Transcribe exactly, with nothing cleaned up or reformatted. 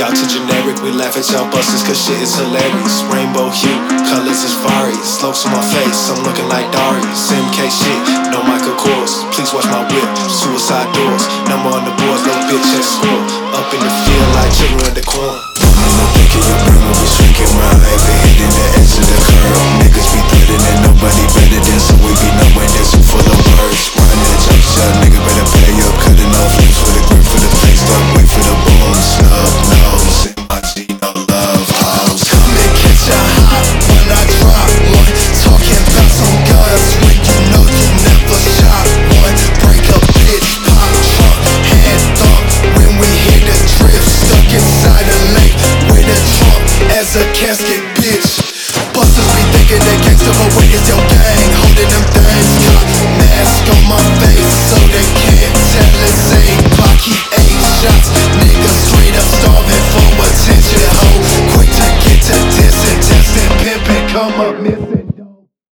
out to generic. We laugh at y'all busters cause shit is hilarious. Rainbow hue, colors is fiery. Slopes on my face, I'm looking like Darius. M K shit, no Michael Kors. Please watch my whip, suicide doors. Number on the boards, no bitch at score. Up in the field like children in the corn. I'm not thinking your brain will be shrinking while I ever hitting the edge of the curve. Niggas be threatening nobody better than, so we be knowing this we full of words. Riding that jump shot, nigga better pay up. Cutting off lips with a grip for the face. Don't wait for the boom, snub nose. My G, no love hoes. Come and catch a hot when I drop one. Talking about some guns when you know you never shot one. Break a bitch, pop trunk, hand thump. When we hear the drift, stuck inside a lake with a trunk as a casket, bitch. Busters be thinking they gangsta, but wait, it's your gang. Holding them things, got mask on my face so they can't tell it's ain't Glocky eight shots. Niggas straight up starving for attention, ho. Quick to get to dissing, testing, pimping, come up missing.